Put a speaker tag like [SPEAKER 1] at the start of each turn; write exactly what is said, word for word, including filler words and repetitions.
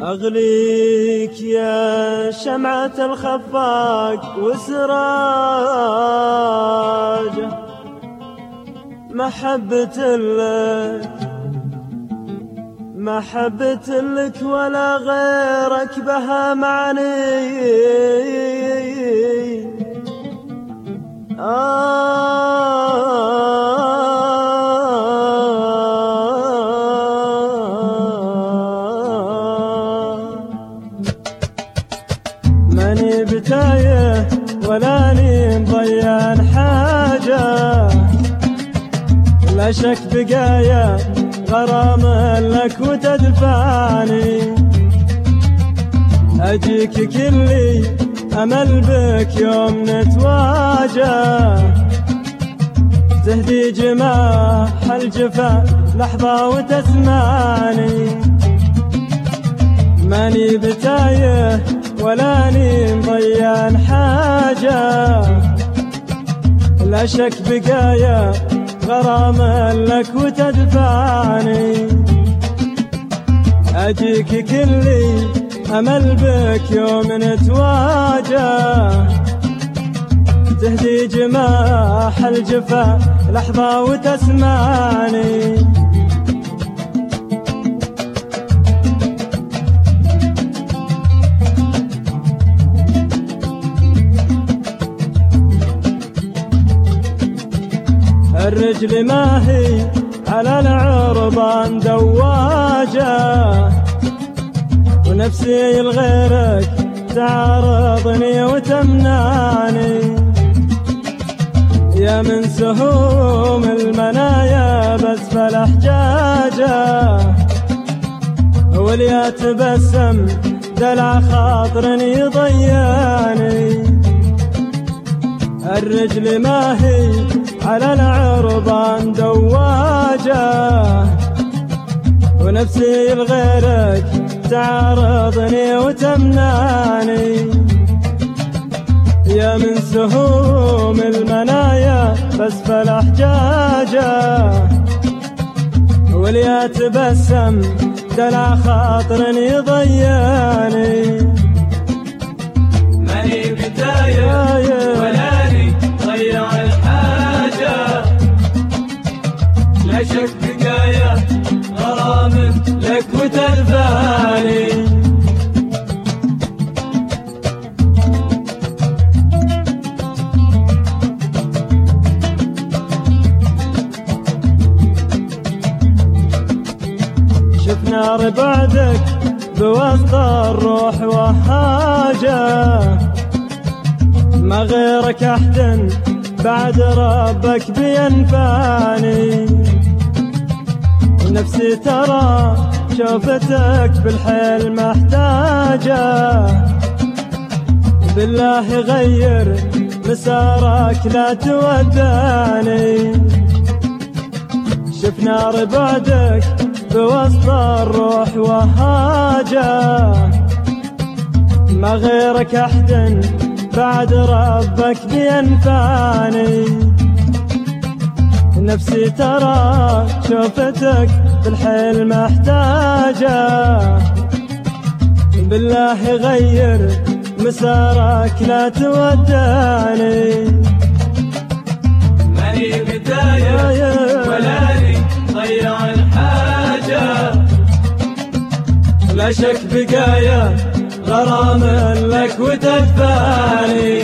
[SPEAKER 1] أغليك يا شمعة الخفاق وسراجه، محبة لك محبة لك ولا غيرك بها معني. آه ماني بتايه ولاني مضيان حاجة، لا شك بقايا غرام لك وتدفعني. أجيك كلي أمل بك يوم نتواجه، تهدي جماح الجفا لحظة وتسمعني. ماني بتايه ولاني مضيان حاجة، لا شك بقايا غرام لك وتدفعني. أجيك كلي أمل بك يوم نتواجه، تهدي جماح الجفا لحظة وتسمعني. الرجل ما هي على العربان دواجة، ونفسي لغيرك تعارضني وتمنعني. يا من سهوم المنايا بأسفل أحجاجه، واليا تبسم دلع خاطر يضيعني. الرجل ما هي على العربان دواجه، ونفسي لغيرك تعارضني وتمنعني. يا من سهوم المنايا بأسفل أحجاجه، واليا تبسم دلع خاطر يضيعني.
[SPEAKER 2] ماني بتايه ولاني ضيع الحاجة، لا شك بقايا غرام لك وتدفعني.
[SPEAKER 1] شفنا ربعدك بوسط الروح وهاجة، ما غيرك أحد بعد ربك بينفعني. نفسي ترى شوفتك بالحيل محتاجة، بالله غير مسارك لا تودعني. شفنا ربعدك بوسط الروح وهاجة، ما غيرك أحد بعد ربك بينفعني. نفسي ترى شوفتك بالحيل محتاجة، بالله غير مسارك لا تودعني.
[SPEAKER 2] ماني بتايه ولاني ضيع الحاجة، لا شك بقايا غرام لك وتدفعني.